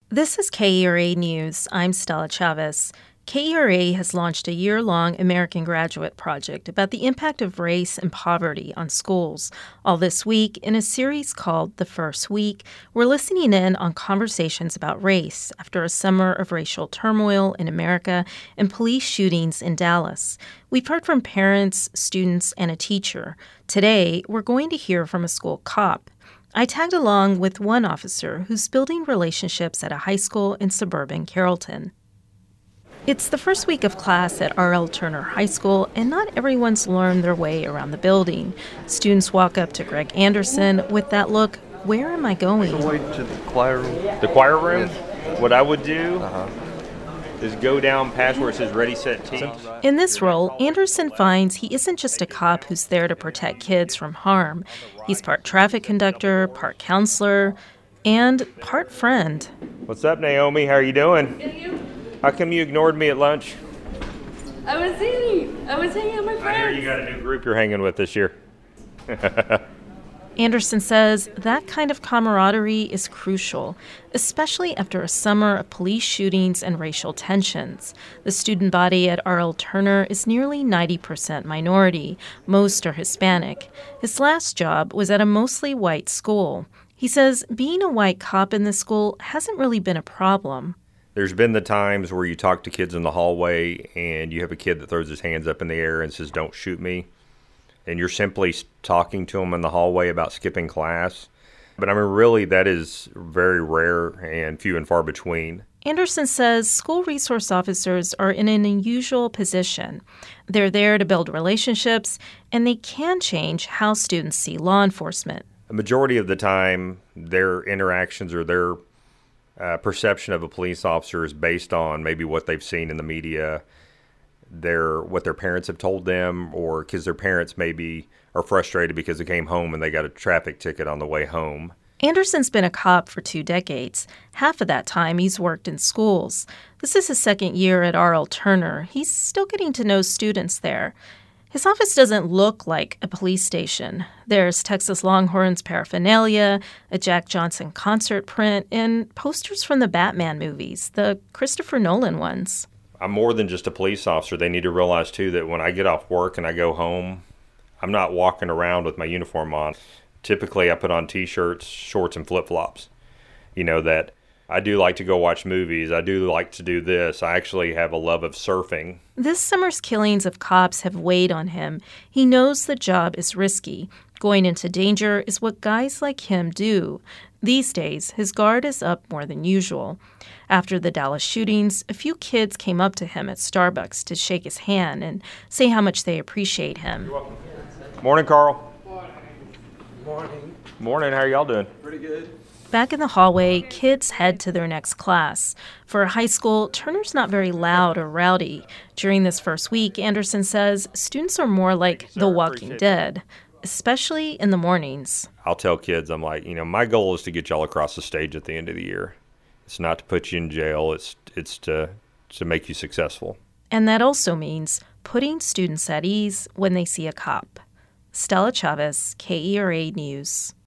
This is KERA News. I'm Stella Chavez. KERA has launched a year-long American Graduate Project about the impact of race and poverty on schools. All this week, in a series called The First Week, we're listening in on conversations about race after a summer of racial turmoil in America and police shootings in Dallas. We've heard from parents, students, and a teacher. Today, we're going to hear from a school cop. I tagged along with one officer who's building relationships at a high school in suburban Carrollton. It's the first week of class at R.L. Turner High School, and not everyone's learned their way around the building. Students walk up to Greg Anderson with that look, "Where am I going?" The way to the choir room. The choir room? Yes. What I would do is go down past where it says Ready, Set, Teach. In this role, Anderson finds he isn't just a cop who's there to protect kids from harm. He's part traffic conductor, part counselor, and part friend. What's up, Naomi? How are you doing? Good, you? How come you ignored me at lunch? I was hanging out with my friends. I hear you got a new group you're hanging with this year. Anderson says that kind of camaraderie is crucial, especially after a summer of police shootings and racial tensions. The student body at R.L. Turner is nearly 90% minority. Most are Hispanic. His last job was at a mostly white school. He says being a white cop in this school hasn't really been a problem. There's been the times where you talk to kids in the hallway and you have a kid that throws his hands up in the air and says, "Don't shoot me." And you're simply talking to them in the hallway about skipping class. But I mean, really, that is very rare and few and far between. Anderson says school resource officers are in an unusual position. They're there to build relationships, and they can change how students see law enforcement. A majority of the time, their interactions or their perception of a police officer is based on maybe what they've seen in the media, what their parents have told them, or because their parents maybe are frustrated because they came home and they got a traffic ticket on the way home. Anderson's been a cop for 2 decades. Half of that time, he's worked in schools. This is his second year at R.L. Turner. He's still getting to know students there. His office doesn't look like a police station. There's Texas Longhorns paraphernalia, a Jack Johnson concert print, and posters from the Batman movies, the Christopher Nolan ones. I'm more than just a police officer. They need to realize, too, that when I get off work and I go home, I'm not walking around with my uniform on. Typically, I put on T-shirts, shorts, and flip-flops. You know, that I do like to go watch movies. I do like to do this. I actually have a love of surfing. This summer's killings of cops have weighed on him. He knows the job is risky. Going into danger is what guys like him do. These days, his guard is up more than usual. After the Dallas shootings, a few kids came up to him at Starbucks to shake his hand and say how much they appreciate him. You're welcome. Morning, Carl. Morning. Morning. How are y'all doing? Pretty good. Back in the hallway, kids head to their next class. For a high school, Turner's not very loud or rowdy. During this first week, Anderson says students are more like The Walking Dead, especially in the mornings. I'll tell kids, I'm like, my goal is to get y'all across the stage at the end of the year. It's not to put you in jail. It's to make you successful. And that also means putting students at ease when they see a cop. Stella Chavez, KERA News.